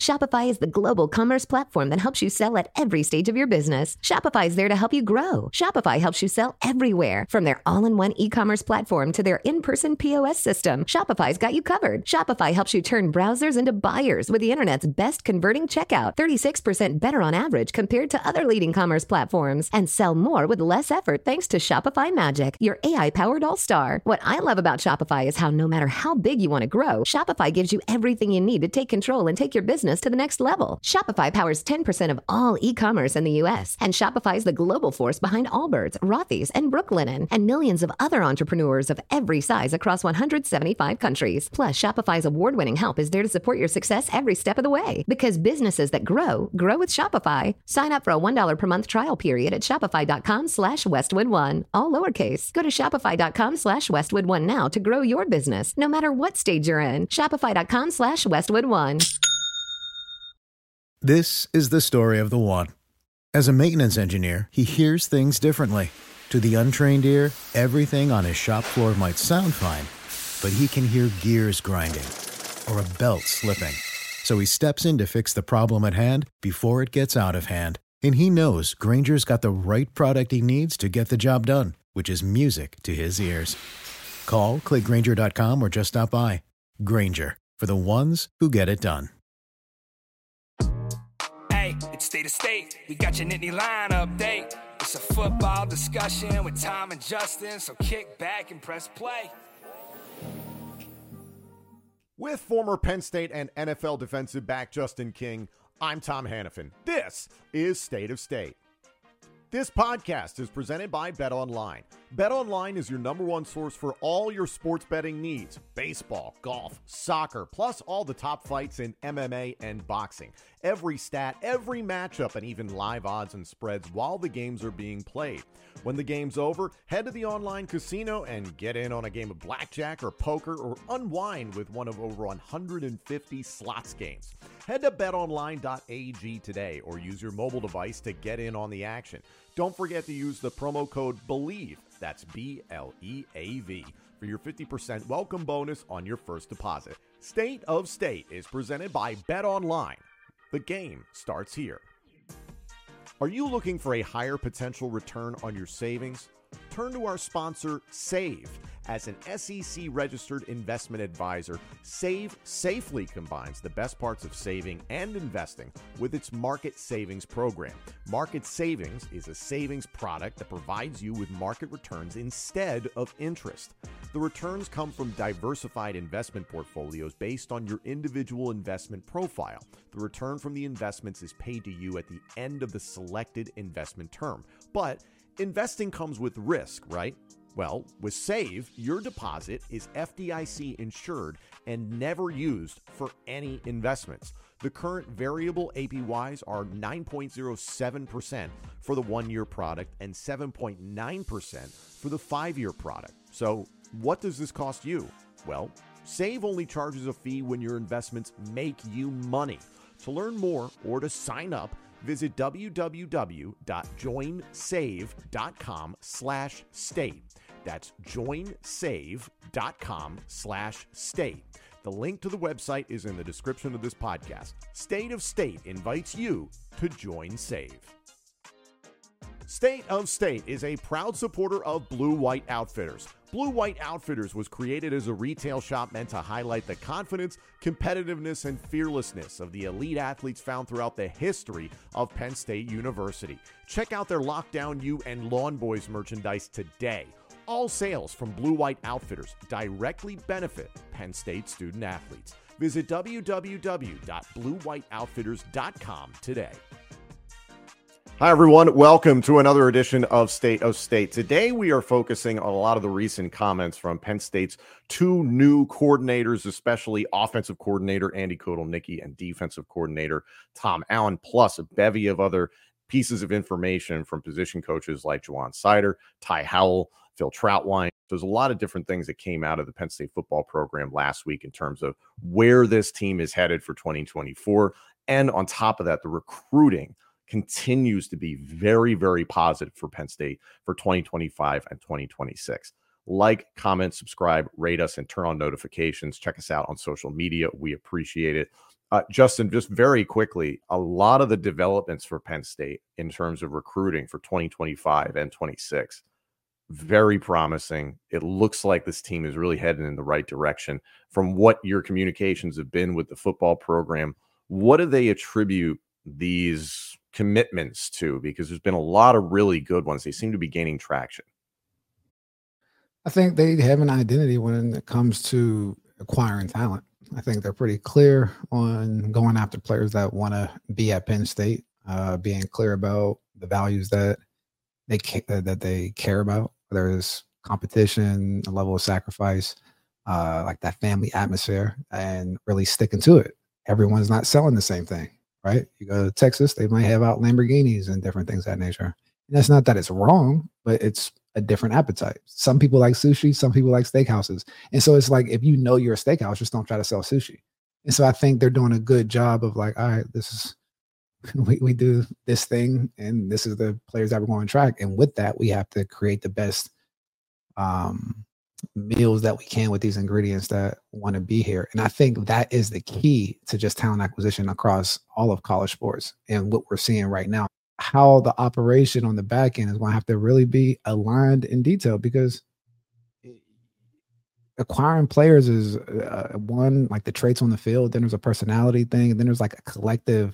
Shopify is the global commerce platform that helps you sell at every stage of your business. Shopify is there to help you grow. Shopify helps you sell everywhere, from their all-in-one e-commerce platform to their in-person POS system. Shopify's got you covered. Shopify helps you turn browsers into buyers with the internet's best converting checkout, 36% better on average compared to other leading commerce platforms, and sell more with less effort thanks to Shopify Magic, your AI-powered all-star. What I love about Shopify is how no matter how big you want to grow, Shopify gives you everything you need to take control and take your business to the next level. Shopify powers 10% of all e-commerce in the U.S., and Shopify is the global force behind Allbirds, Rothy's, and Brooklinen, and millions of other entrepreneurs of every size across 175 countries. Plus, Shopify's award-winning help is there to support your success every step of the way. Because businesses that grow with Shopify. Sign up for a $1 per month trial period at shopify.com/Westwood1, all lowercase. Go to shopify.com/Westwood1 now to grow your business, no matter what stage you're in. Shopify.com/Westwood1. This is the story of the one. As a maintenance engineer, he hears things differently. To the untrained ear, everything on his shop floor might sound fine, but he can hear gears grinding or a belt slipping. So he steps in to fix the problem at hand before it gets out of hand. And he knows Grainger's got the right product he needs to get the job done, which is music to his ears. Call, click Grainger.com, or just stop by. Grainger, for the ones who get it done. Hey, it's State of State. We got your Nittany Line update. It's a football discussion with Tom and Justin, so kick back and press play. With former Penn State and NFL defensive back Justin King, I'm Tom Hannafin. This is State of State. This podcast is presented by BetOnline. BetOnline is your number one source for all your sports betting needs. Baseball, golf, soccer, plus all the top fights in MMA and boxing. Every stat, every matchup, and even live odds and spreads while the games are being played. When the game's over, head to the online casino and get in on a game of blackjack or poker, or unwind with one of over 150 slots games. Head to betonline.ag today or use your mobile device to get in on the action. Don't forget to use the promo code BELIEVE, that's BLEAV, for your 50% welcome bonus on your first deposit. State of State is presented by BetOnline. The game starts here. Are you looking for a higher potential return on your savings? Turn to our sponsor, Save. As an SEC-registered investment advisor, Save safely combines the best parts of saving and investing with its Market Savings program. Market Savings is a savings product that provides you with market returns instead of interest. The returns come from diversified investment portfolios based on your individual investment profile. The return from the investments is paid to you at the end of the selected investment term. But investing comes with risk, right? Well, with Save, your deposit is FDIC insured and never used for any investments. The current variable APYs are 9.07% for the one-year product and 7.9% for the five-year product. So what does this cost you? Well, Save only charges a fee when your investments make you money. To learn more or to sign up, visit www.joinsave.com/state. That's joinsave.com/state. The link to the website is in the description of this podcast. State of State invites you to join Save. State of State is a proud supporter of Blue White Outfitters. Blue White Outfitters was created as a retail shop meant to highlight the confidence, competitiveness, and fearlessness of the elite athletes found throughout the history of Penn State University. Check out their Lockdown U and Lawn Boys merchandise today. All sales from Blue White Outfitters directly benefit Penn State student athletes. Visit www.bluewhiteoutfitters.com today. Hi, everyone. Welcome to another edition of State of State. Today, we are focusing on a lot of the recent comments from Penn State's two new coordinators, especially offensive coordinator Andy Kotelnicki and defensive coordinator Tom Allen, plus a bevy of other pieces of information from position coaches like Juwan Sider, Ty Howell, Phil Troutwine. There's a lot of different things that came out of the Penn State football program last week in terms of where this team is headed for 2024. And on top of that, the recruiting continues to be very, very positive for Penn State for 2025 and 2026. Like, comment, subscribe, rate us, and turn on notifications. Check us out on social media. We appreciate it. Justin, just very quickly, a lot of the developments for Penn State in terms of recruiting for 2025 and 26, very promising. It looks like this team is really heading in the right direction. From what your communications have been with the football program, what do they attribute these commitments to? Because there's been a lot of really good ones. They seem to be gaining traction. I think they have an identity when it comes to acquiring talent. I think they're pretty clear on going after players that want to be at Penn State, being clear about the values that they care about. There's competition, a level of sacrifice, like that family atmosphere, and really sticking to it. Everyone's not selling the same thing, right? You go to Texas, they might have out Lamborghinis and different things of that nature. And that's not that it's wrong, but it's a different appetite. Some people like sushi, some people like steakhouses. And so it's like, if you know you're a steakhouse, just don't try to sell sushi. And so I think they're doing a good job of like, all right, this is, we do this thing, and this is the players that we're going to track. And with that, we have to create the best meals that we can with these ingredients that want to be here. And I think that is the key to just talent acquisition across all of college sports. And what we're seeing right now, how the operation on the back end is going to have to really be aligned in detail, because acquiring players is one, like the traits on the field, then there's a personality thing, and then there's like a collective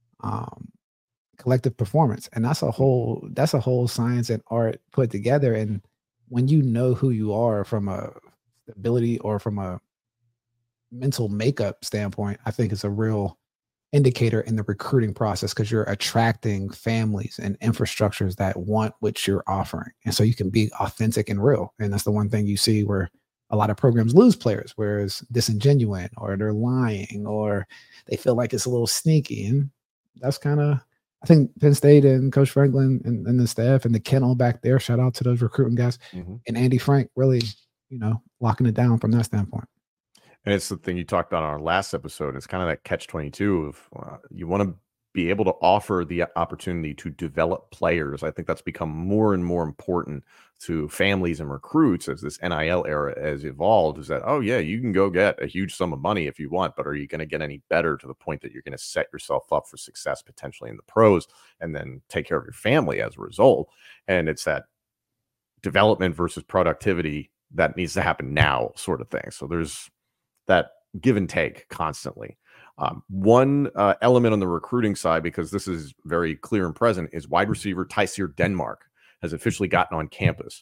performance. And that's a whole science and art put together. And when you know who you are from a ability or from a mental makeup standpoint, I think it's a real indicator in the recruiting process, because you're attracting families and infrastructures that want what you're offering. And so you can be authentic and real. And that's the one thing you see where a lot of programs lose players, where it's disingenuous, or they're lying, or they feel like it's a little sneaky. And that's kind of, I think Penn State and Coach Franklin and the staff and the kennel back there, shout out to those recruiting guys, and Andy Frank, really, locking it down from that standpoint. And it's the thing you talked about on our last episode. It's kind of that catch-22 of you want to be able to offer the opportunity to develop players. I think that's become more and more important to families and recruits as this NIL era has evolved, is that, oh yeah, you can go get a huge sum of money if you want, but are you going to get any better to the point that you're going to set yourself up for success potentially in the pros and then take care of your family as a result? And it's that development versus productivity that needs to happen now sort of thing. So there's that give and take constantly. One element on the recruiting side, because this is very clear and present, is wide receiver Tyseer Denmark has officially gotten on campus.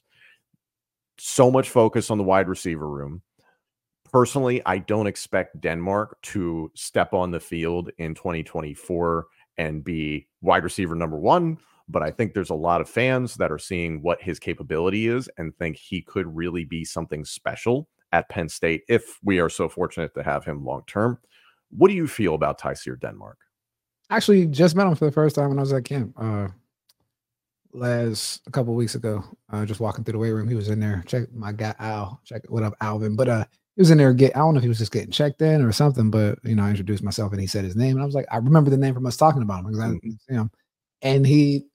So much focus on the wide receiver room. Personally, I don't expect Denmark to step on the field in 2024 and be wide receiver number one, but I think there's a lot of fans that are seeing what his capability is and think he could really be something special at Penn State if we are so fortunate to have him long term. What do you feel about Tyseer Denmark? Actually, just met him for the first time when I was at camp a couple of weeks ago. Just walking through the weight room, he was in there. Check my guy Al. Check what up, Alvin. But he was in there. I don't know if he was just getting checked in or something. But I introduced myself and he said his name, and I was like, I remember the name from us talking about him because I see him. And he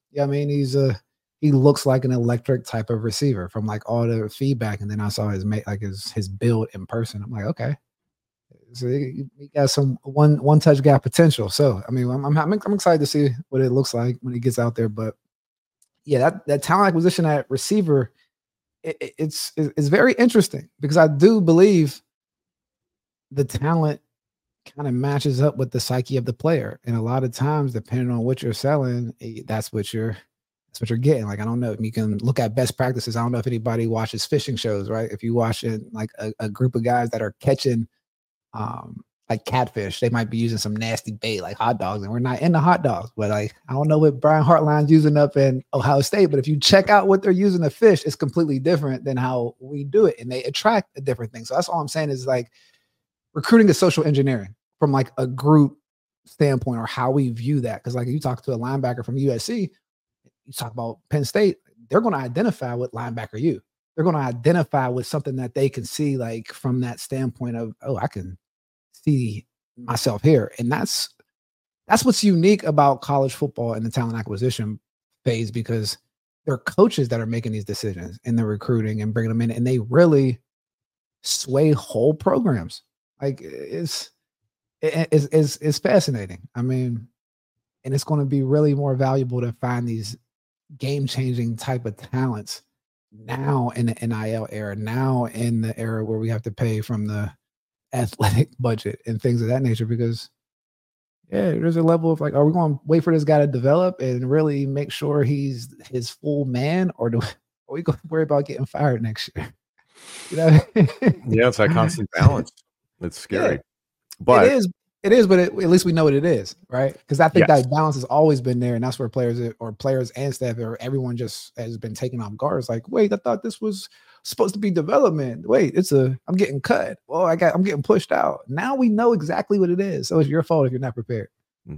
looks like an electric type of receiver from like all the feedback. And then I saw his build in person. I'm like, okay. So he got some one touch gap potential. So I'm excited to see what it looks like when he gets out there. But yeah, that talent acquisition at receiver, it's very interesting, because I do believe the talent kind of matches up with the psyche of the player, and a lot of times, depending on what you're selling, that's what you're getting. Like, I don't know, you can look at best practices. I don't know if anybody watches fishing shows, right? If you watch it, like a group of guys that are catching like catfish, they might be using some nasty bait like hot dogs, and we're not into hot dogs, but like, I don't know what Brian Hartline's using up in Ohio State, but if you check out what they're using to fish, it's completely different than how we do it, and they attract a different thing. So that's all I'm saying, is like, recruiting is social engineering from like a group standpoint, or how we view that. Because like, you talk to a linebacker from USC, you talk about Penn State, they're going to identify with linebacker you. They're going to identify with something that they can see, like from that standpoint of, oh, I can see myself here. And that's what's unique about college football and the talent acquisition phase, because they're coaches that are making these decisions in the recruiting and bringing them in, and they really sway whole programs. Like, it's It's fascinating. I mean, and it's going to be really more valuable to find these game-changing type of talents now in the NIL era, now in the era where we have to pay from the athletic budget and things of that nature. Because yeah, there's a level of like, are we going to wait for this guy to develop and really make sure he's his full man, or are we going to worry about getting fired next year? You know? Yeah, it's that constant balance. It's scary. Yeah, but it is, but at least we know what it is, right? Because I think Yes. that balance has always been there, and that's where players and staff or everyone just has been taken off guard. It's like, wait, I thought this was supposed to be development. Wait, I'm getting cut. Oh, I'm getting pushed out. Now we know exactly what it is. So it's your fault if you're not prepared.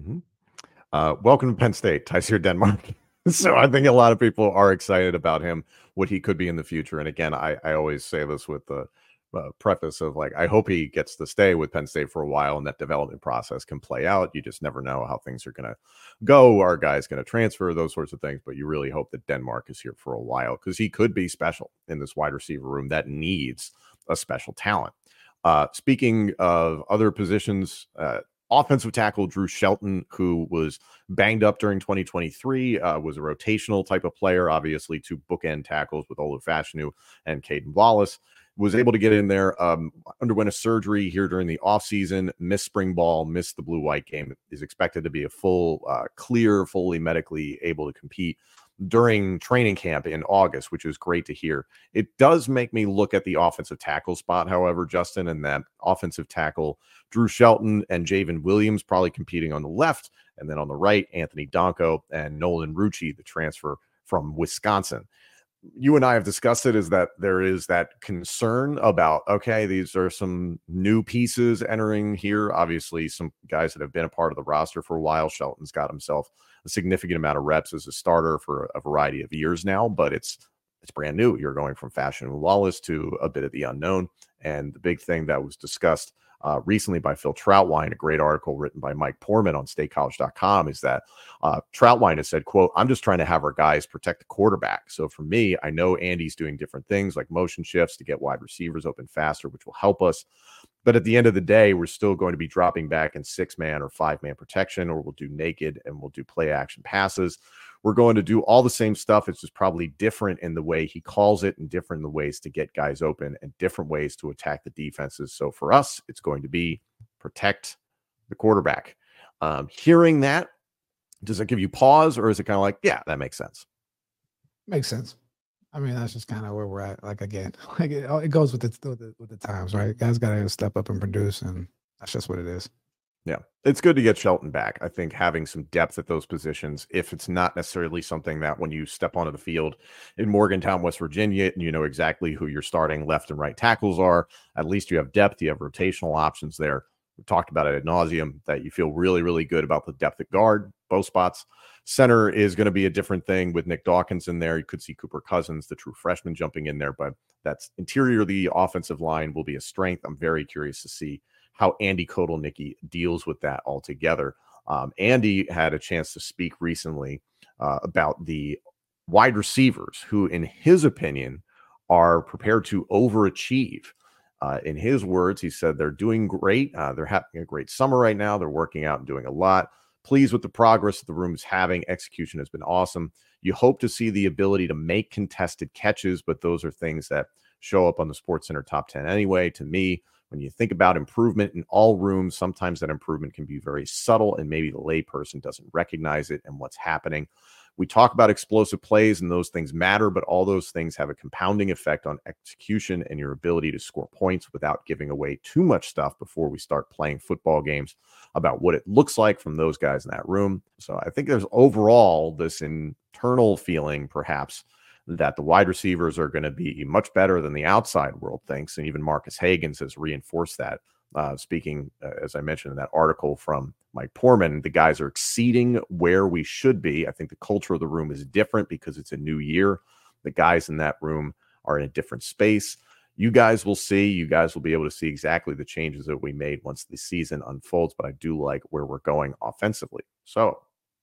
Welcome to Penn State, Tyseer Denmark. So I think a lot of people are excited about him, what he could be in the future. And again, I always say this with the preface of like, I hope he gets to stay with Penn State for a while and that development process can play out. You just never know how things are going to go. Are guys going to transfer, those sorts of things? But you really hope that Denmark is here for a while because he could be special in this wide receiver room that needs a special talent. Speaking of other positions, offensive tackle Drew Shelton, who was banged up during 2023, was a rotational type of player, obviously two bookend tackles with Olu Fashanu and Caden Wallace, was able to get in there, underwent a surgery here during the offseason, missed spring ball, missed the blue-white game, is expected to be a full, fully medically able to compete during training camp in August, which is great to hear. It does make me look at the offensive tackle spot, however, Justin, and that offensive tackle, Drew Shelton and Javen Williams probably competing on the left, and then on the right, Anthony Donko and Nolan Rucci, the transfer from Wisconsin. You and I have discussed it, is that there is that concern about, okay, these are some new pieces entering here. Obviously, some guys that have been a part of the roster for a while. Shelton's got himself a significant amount of reps as a starter for a variety of years now, but it's brand new. You're going from Fashanu Wallace to a bit of the unknown. And the big thing that was discussed recently by Phil Trautwein, a great article written by Mike Poorman on statecollege.com, is that Trautwein has said, quote, I'm just trying to have our guys protect the quarterback. So for me, I know Andy's doing different things like motion shifts to get wide receivers open faster, which will help us. But at the end of the day, we're still going to be dropping back in 6-man or 5-man protection, or we'll do naked and we'll do play action passes. We're going to do all the same stuff. It's just probably different in the way he calls it and different in the ways to get guys open and different ways to attack the defenses. So for us, it's going to be protect the quarterback. Hearing that, does it give you pause, or is it kind of like, yeah, that makes sense? Makes sense. I mean, that's just kind of where we're at. Like, again, like it goes with the times, right? Guys got to step up and produce, and that's just what it is. Yeah, it's good to get Shelton back. I think having some depth at those positions, if it's not necessarily something that when you step onto the field in Morgantown, West Virginia, and you know exactly who your starting left and right tackles are, at least you have depth, you have rotational options there. We talked about it ad nauseum, that you feel really, really good about the depth at guard, both spots. Center is going to be a different thing with Nick Dawkins in there. You could see Cooper Cousins, the true freshman, jumping in there, but that's interior, the offensive line will be a strength. I'm very curious to see how Andy Kotelnicki deals with that altogether. Andy had a chance to speak recently about the wide receivers who, in his opinion, are prepared to overachieve. In his words, he said they're doing great. They're having a great summer right now. They're working out and doing a lot. Pleased with the progress the room is having. Execution has been awesome. You hope to see the ability to make contested catches, but those are things that show up on the SportsCenter top 10 anyway. To me, when you think about improvement in all rooms, sometimes that improvement can be very subtle and maybe the layperson doesn't recognize it and what's happening. We talk about explosive plays and those things matter, but all those things have a compounding effect on execution and your ability to score points without giving away too much stuff before we start playing football games about what it looks like from those guys in that room. So I think there's overall this internal feeling perhaps that the wide receivers are going to be much better than the outside world thinks. And even Marcus Hagans has reinforced that. Speaking, as I mentioned in that article from Mike Poorman, the guys are exceeding where we should be. I think the culture of the room is different because it's a new year. The guys in that room are in a different space. You guys will see. You guys will be able to see exactly the changes that we made once the season unfolds. But I do like where we're going offensively. So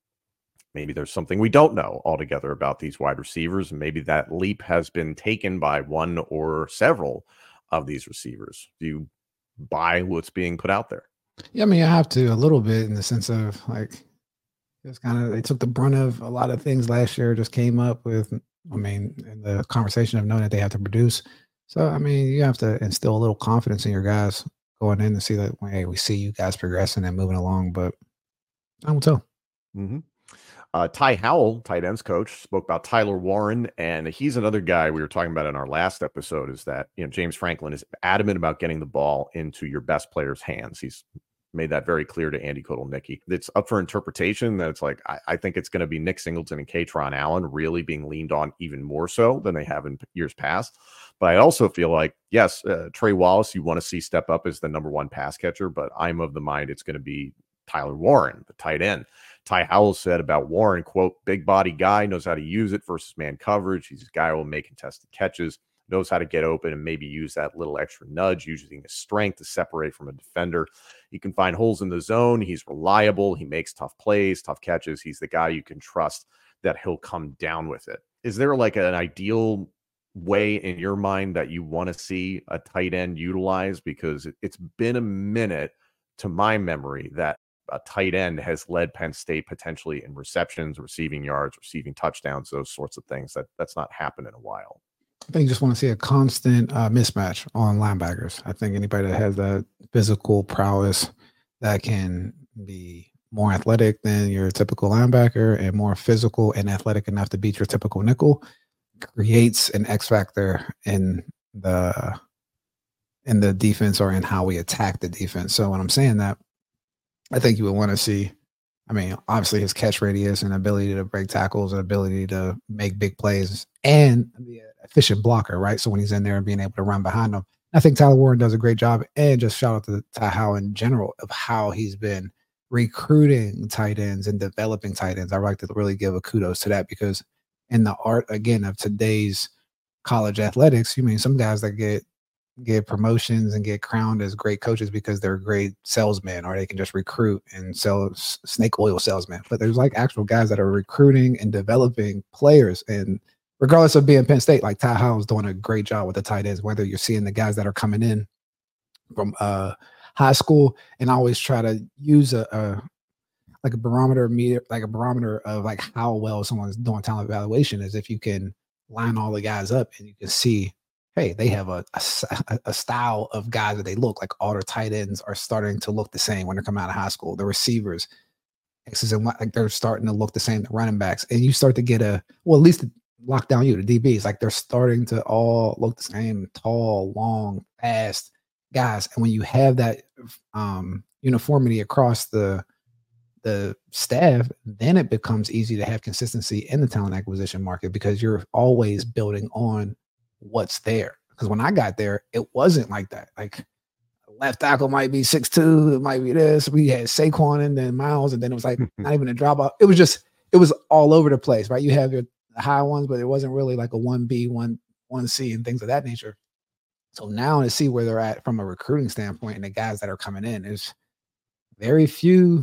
maybe there's something we don't know altogether about these wide receivers, and maybe that leap has been taken by one or several of these receivers. Do you buy what's being put out there? Yeah, I mean, I have to a little bit in the sense of like it's kind of they took the brunt of a lot of things last year. Just came up with, I mean, in the conversation of knowing that they have to produce. So I mean, you have to instill a little confidence in your guys going in to see that hey, we see you guys progressing and moving along. But I don't tell. Mm-hmm. Ty Howell, tight ends coach, spoke about Tyler Warren, and he's another guy we were talking about in our last episode. Is that James Franklin is adamant about getting the ball into your best player's hands. He's made that very clear to Andy Kotelnicki. It's up for interpretation that it's like I think it's going to be Nick Singleton and Katron Allen really being leaned on even more so than they have in years past. But I also feel like, yes, Trey Wallace, you want to see step up as the number one pass catcher, but I'm of the mind it's going to be Tyler Warren, the tight end. Ty Howell said about Warren, quote, big body guy, knows how to use it versus man coverage. He's a guy who will make contested catches, knows how to get open and maybe use that little extra nudge, using his strength to separate from a defender. He can find holes in the zone. He's reliable. He makes tough plays, tough catches. He's the guy you can trust that he'll come down with it. Is there like an ideal way in your mind that you want to see a tight end utilized? Because it's been a minute to my memory that a tight end has led Penn State potentially in receptions, receiving yards, receiving touchdowns, those sorts of things. That's not happened in a while. I think you just want to see a constant mismatch on linebackers. I think anybody that has that physical prowess that can be more athletic than your typical linebacker and more physical and athletic enough to beat your typical nickel creates an X factor in the defense or in how we attack the defense. So when I'm saying that, I think you would want to see, I mean, obviously his catch radius and ability to break tackles and ability to make big plays and be an efficient blocker, right? So when he's in there and being able to run behind them, I think Tyler Warren does a great job. And just shout out to Ty Howell in general of how he's been recruiting tight ends and developing tight ends. I like to really give a kudos to that because in the art, again, of today's college athletics, you mean some guys that get promotions and get crowned as great coaches because they're great salesmen or they can just recruit and sell snake oil salesmen. But there's like actual guys that are recruiting and developing players. And regardless of being Penn State, like Ty Howell's doing a great job with the tight ends, whether you're seeing the guys that are coming in from high school, and I always try to use a barometer meter, like a barometer of like how well someone's doing talent evaluation is if you can line all the guys up and you can see, hey, they have a style of guys that they look like. All their tight ends are starting to look the same when they're coming out of high school. The receivers, X's and Y, like they're starting to look the same. The running backs, and you start to get at least lock down the DBs, like they're starting to all look the same, tall, long, fast guys. And when you have that uniformity across the staff, then it becomes easy to have consistency in the talent acquisition market because you're always building on what's there. Because when I got there, it wasn't like that. Like left tackle might be 6'2", it might be this. We had Saquon and then Miles, and then it was like not even a drop off. It was all over the place, right? You have your high ones, but it wasn't really like a 1B, 1C and things of that nature. So now to see where they're at from a recruiting standpoint and the guys that are coming in is very few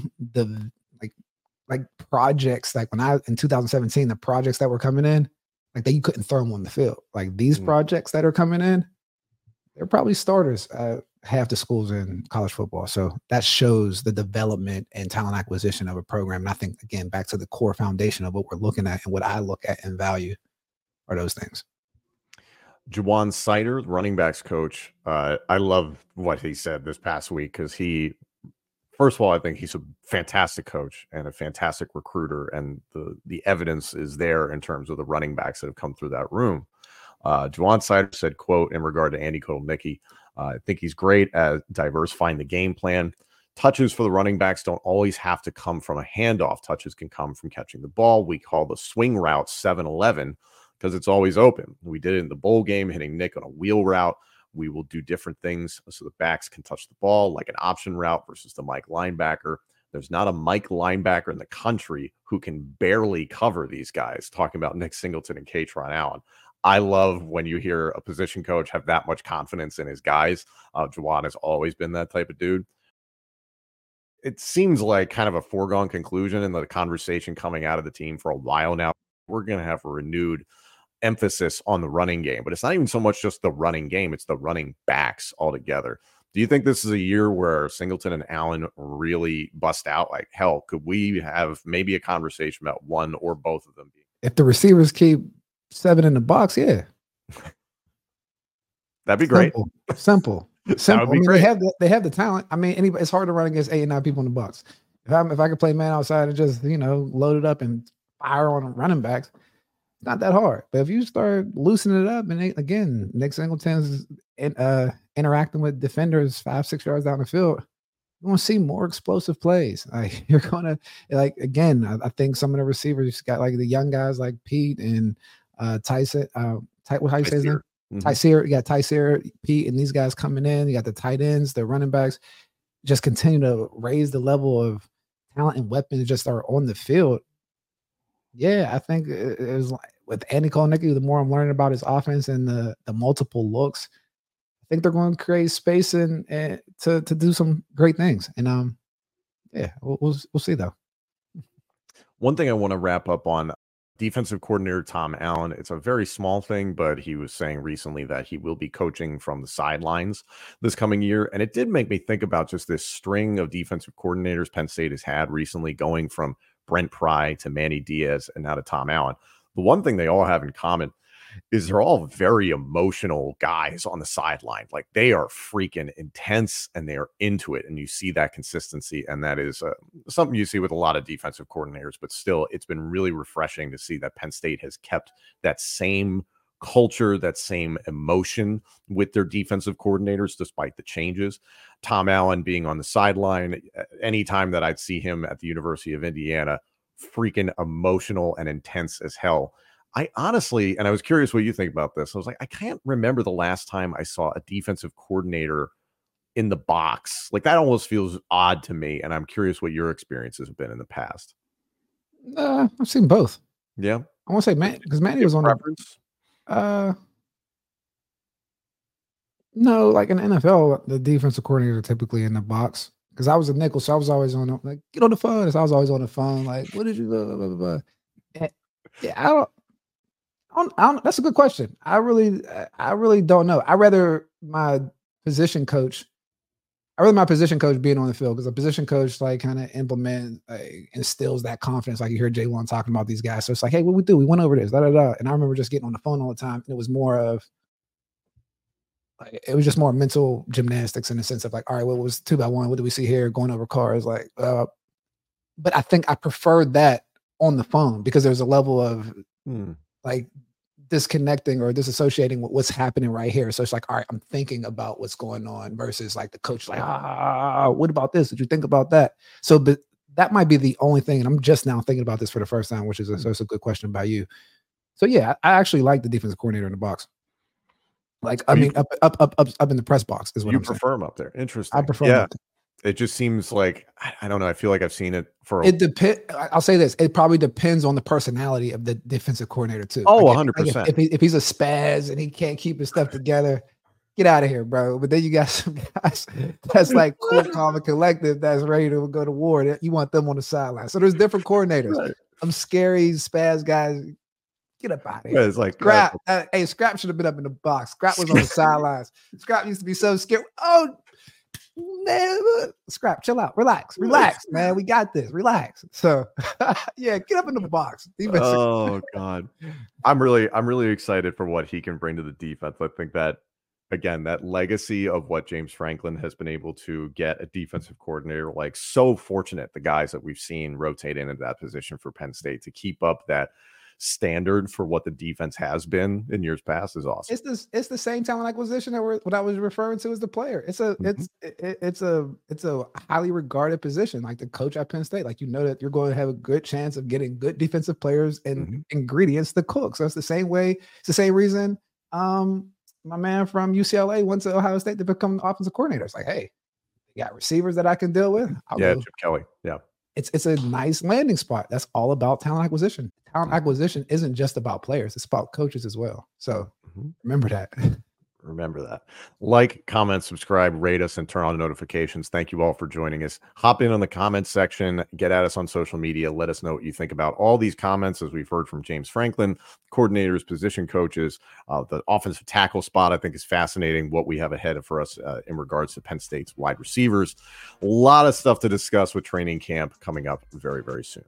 like projects. Like when in 2017, the projects that were coming in, like you couldn't throw them on the field. Like these projects that are coming in, they're probably starters at half the schools in college football. So that shows the development and talent acquisition of a program. And I think, again, back to the core foundation of what we're looking at and what I look at and value are those things. Juwan Sider, running backs coach. I love what he said this past week because first of all, I think he's a fantastic coach and a fantastic recruiter, and the evidence is there in terms of the running backs that have come through that room. Juwan Sider said, quote, in regard to Andy Kotelnicki, I think he's great at diversifying the game plan. Touches for the running backs don't always have to come from a handoff. Touches can come from catching the ball. We call the swing route 7-11 because it's always open. We did it in the bowl game, hitting Nick on a wheel route. We will do different things so the backs can touch the ball, like an option route versus the Mike linebacker. There's not a Mike linebacker in the country who can barely cover these guys, talking about Nick Singleton and Katron Allen. I love when you hear a position coach have that much confidence in his guys. Juwan has always been that type of dude. It seems like kind of a foregone conclusion in the conversation coming out of the team for a while now. We're going to have a renewed emphasis on the running game, but it's not even so much just the running game, it's the running backs altogether. Do you think this is a year where Singleton and Allen really bust out? Like, hell, could we have maybe a conversation about one or both of them? If the receivers keep 7 in the box, yeah. That'd be great. Simple. That would be great. They have the talent. I mean, it's hard to run against 8 and 9 people in the box. If I could play man outside and just, load it up and fire on running backs, it's not that hard. But if you start loosening it up, and again, Nick Singleton's interacting with defenders 5-6 yards down the field, you want to see more explosive plays. Like, you're gonna again. I think some of the receivers got like the young guys like Pete and Tyson. How you say his name? Tyseer. You got Tyseer, Pete, and these guys coming in. You got the tight ends, the running backs. Just continue to raise the level of talent and weapons just are on the field. Yeah, I think it was like with Andy Konicki, the more I'm learning about his offense and the multiple looks, I think they're going to create space and to do some great things. And yeah, we'll see though. One thing I want to wrap up on, defensive coordinator Tom Allen. It's a very small thing, but he was saying recently that he will be coaching from the sidelines this coming year. And it did make me think about just this string of defensive coordinators Penn State has had recently, going from Brent Pry to Manny Diaz and now to Tom Allen. The one thing they all have in common is they're all very emotional guys on the sideline. Like, they are freaking intense and they are into it. And you see that consistency. And that is something you see with a lot of defensive coordinators, but still, it's been really refreshing to see that Penn State has kept that same culture, that same emotion with their defensive coordinators, despite the changes. Tom Allen being on the sideline, anytime that I'd see him at the University of Indiana, freaking emotional and intense as hell. I honestly, and I was curious what you think about this. I was like, I can't remember the last time I saw a defensive coordinator in the box. Like, that almost feels odd to me. And I'm curious what your experiences have been in the past. I've seen both. Yeah. I want to say because Manny was on preference. No, like in the NFL, the defensive coordinator are typically in the box. Because I was a nickel, so I was always on like, get on the phone. So I was always on the phone, like, what did you blah, blah, blah. And, yeah, I don't, that's a good question. I really don't know. I'd rather my position coach being on the field, because a position coach like kind of instills that confidence. Like, you hear J1 talking about these guys. So it's like, hey, what we do? We went over this, da da da. And I remember just getting on the phone all the time. And it was more of it was just more mental gymnastics in the sense of like, all right, what was 2x1? What do we see here? Going over cars, like, but I think I preferred that on the phone because there's a level of like disconnecting or disassociating with what's happening right here. So it's like, all right, I'm thinking about what's going on versus like the coach, like, what about this? Did you think about that? So, but that might be the only thing. And I'm just now thinking about this for the first time, which is so it's a good question by you. So yeah, I actually like the defensive coordinator in the box. Like, I mean, up in the press box is what you I'm saying. prefer him up there. Interesting. I prefer. Yeah. It just seems like, I don't know. I feel like I've seen it for. It depends. I'll say this: it probably depends on the personality of the defensive coordinator too. Oh, like 100%. If he's a spaz and he can't keep his stuff together, get out of here, bro. But then you got some guys that's like cool, calm, and collective that's ready to go to war. You want them on the sideline. So there's different coordinators. Right. Some scary spaz guys. Get up out of here. It's like Scrap. Hey, Scrap should have been up in the box. Scrap was on the sidelines. Scrap used to be so scared. Oh, man. Scrap, chill out. Relax, man. We got this. Relax. So, yeah, get up in the box. Oh, God. I'm really excited for what he can bring to the defense. I think that, again, that legacy of what James Franklin has been able to get a defensive coordinator, like, so fortunate, the guys that we've seen rotate into that position for Penn State to keep up that standard for what the defense has been in years past is awesome. It's the same talent acquisition that what I was referring to as the player. It's a highly regarded position, like the coach at Penn State. Like, you know that you're going to have a good chance of getting good defensive players and ingredients to cook. So it's the same way. It's the same reason my man from UCLA went to Ohio State to become offensive coordinator. It's like, hey, you got receivers that I can deal with. Chip Kelly. Yeah. It's a nice landing spot. That's all about talent acquisition. Talent acquisition isn't just about players. It's about coaches as well. So remember that. Remember that. Like, comment, subscribe, rate us, and turn on notifications. Thank you all for joining us. Hop in on the comments section. Get at us on social media. Let us know what you think about all these comments, as we've heard from James Franklin, coordinators, position coaches. The offensive tackle spot, I think, is fascinating, what we have ahead for us in regards to Penn State's wide receivers. A lot of stuff to discuss with training camp coming up very, very soon.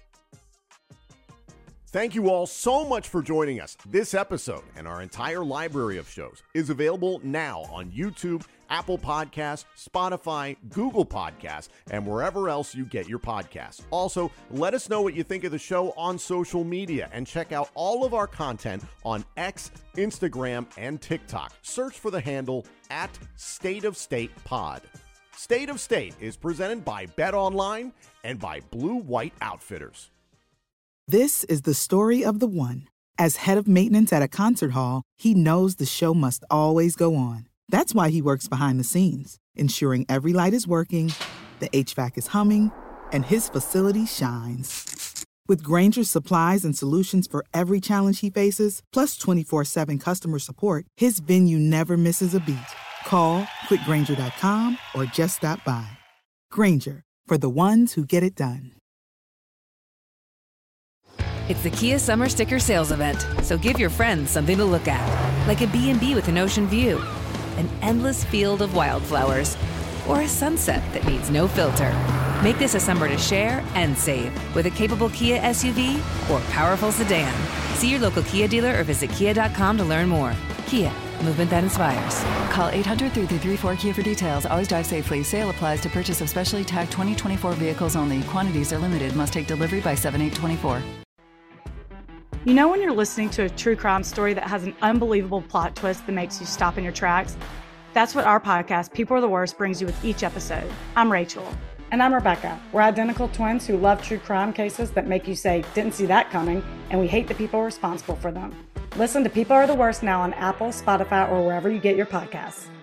Thank you all so much for joining us. This episode and our entire library of shows is available now on YouTube, Apple Podcasts, Spotify, Google Podcasts, and wherever else you get your podcasts. Also, let us know what you think of the show on social media and check out all of our content on X, Instagram, and TikTok. Search for the handle @StateOfStatePod. State of State is presented by BetOnline and by Blue White Outfitters. This is the story of the one. As head of maintenance at a concert hall, he knows the show must always go on. That's why he works behind the scenes, ensuring every light is working, the HVAC is humming, and his facility shines. With Grainger's supplies and solutions for every challenge he faces, plus 24/7 customer support, his venue never misses a beat. Call quickgrainger.com or just stop by. Grainger, for the ones who get it done. It's the Kia Summer Sticker Sales Event, so give your friends something to look at, like a B&B with an ocean view, an endless field of wildflowers, or a sunset that needs no filter. Make this a summer to share and save with a capable Kia SUV or powerful sedan. See your local Kia dealer or visit kia.com to learn more. Kia, movement that inspires. Call 800-3334-KIA for details. Always drive safely. Sale applies to purchase of specially tagged 2024 vehicles only. Quantities are limited. Must take delivery by 7/8/24. You know when you're listening to a true crime story that has an unbelievable plot twist that makes you stop in your tracks? That's what our podcast, People Are the Worst, brings you with each episode. I'm Rachel. And I'm Rebecca. We're identical twins who love true crime cases that make you say, didn't see that coming, and we hate the people responsible for them. Listen to People Are the Worst now on Apple, Spotify, or wherever you get your podcasts.